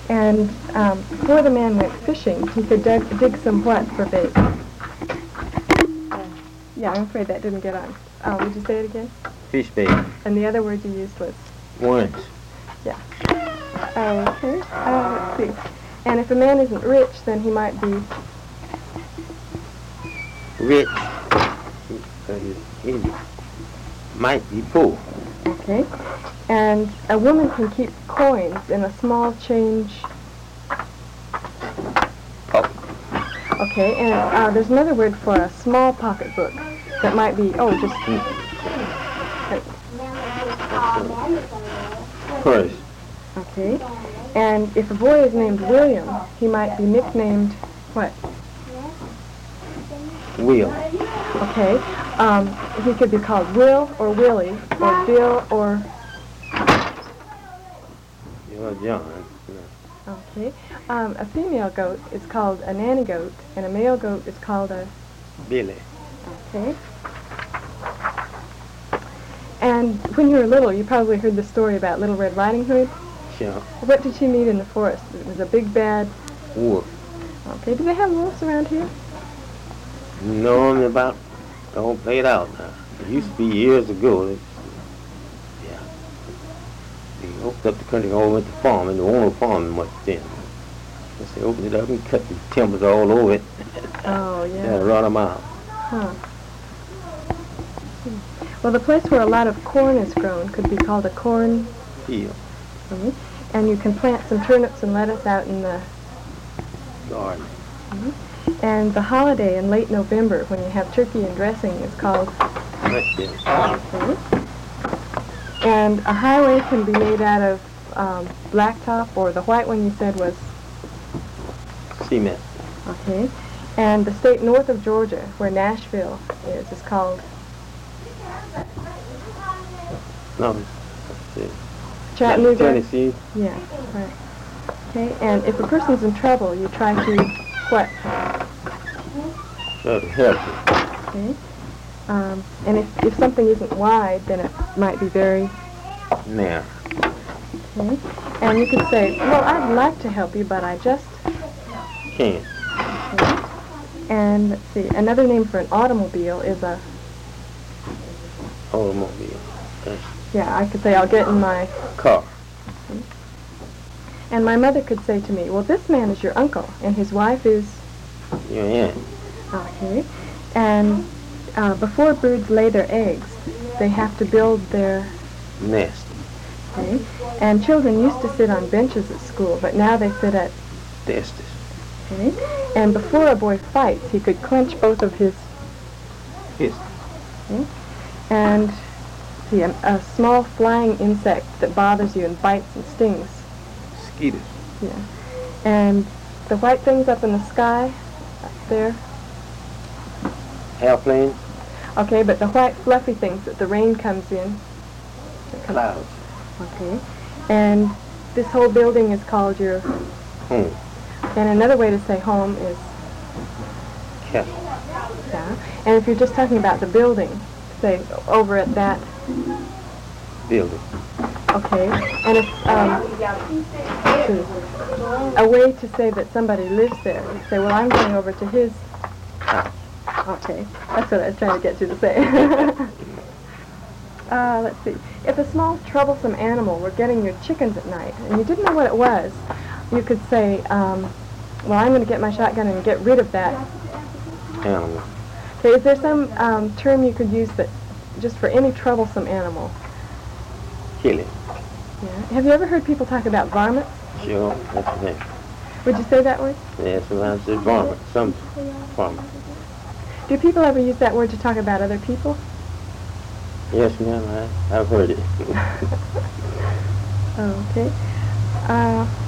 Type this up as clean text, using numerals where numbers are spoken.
And before the man went fishing, he could dig some what for bait? Yeah, I'm afraid that didn't get on. Would you say it again? Fish bait. And the other word you used was? Worms. Yeah. Okay. Let's see. And if a man isn't rich, then he might be? Rich. He might be poor. Okay. And a woman can keep coins in a small change. Pocket. Okay. And there's another word for a small pocketbook that might be, just... Purse. Okay. And if a boy is named William, he might be nicknamed what? Will. Okay. He could be called Will or Willie or Bill or... You're John. Okay. A female goat is called a nanny goat, and a male goat is called a... Billy. Okay. And when you were little, you probably heard the story about Little Red Riding Hood. Sure. What did she meet in the forest? It was a big bad... Wolf. Okay. Do they have wolves around here? Knowing about, don't play it out now. It used to be years ago. They opened up the country all went to farm, and there wasn't no farming much then. They opened it up and cut the timbers all over it. Oh, yeah. And run them out. Huh. Well, the place where a lot of corn is grown could be called a corn Field. And you can plant some turnips and lettuce out in the Garden. And the holiday in late November when you have turkey and dressing is called... And a highway can be made out of blacktop, or the white one you said was... Cement. Okay. And the state north of Georgia, where Nashville is called... No. Chattanooga? Tennessee. Yeah, right. Okay, and if a person's in trouble, you try to... What? Try to help them. Okay. And if something isn't wide, then it might be very... Narrow. Okay. And you could say, well, I'd like to help you, but I just... Can't. Okay. And let's see, another name for an automobile is a... Automobile. Okay. Yeah, I could say, I'll get in my... Car. Okay. And my mother could say to me, well, this man is your uncle, and his wife is... Your aunt. Okay. And before birds lay their eggs, they have to build their... Nest. Okay. And children used to sit on benches at school, but now they sit at... Desks. Okay. And before a boy fights, he could clench both of his... Fists. Okay. And see, a small flying insect that bothers you and bites and stings. Mosquitoes. Yeah. And the white things up in the sky, up there. Airplane. Okay, but the white fluffy things that the rain comes in. Clouds. Okay. And this whole building is called your... Home. And another way to say home is... Castle. Yeah. And if you're just talking about the building, say over at that... Building. Okay. And if... a way to say that somebody lives there, you say, well, I'm going over to his... House. Okay. That's what I was trying to get you to say. Let's see. If a small troublesome animal were getting your chickens at night and you didn't know what it was, you could say, well, I'm going to get my shotgun and get rid of that Animal. Okay, is there some term you could use that just for any troublesome animal? Kill it. Yeah. Have you ever heard people talk about varmints? Sure. That's the thing. Would you say that word? Yeah, sometimes it's varmint. Some varmint. Do people ever use that word to talk about other people? Yes, ma'am. I've heard it. Okay.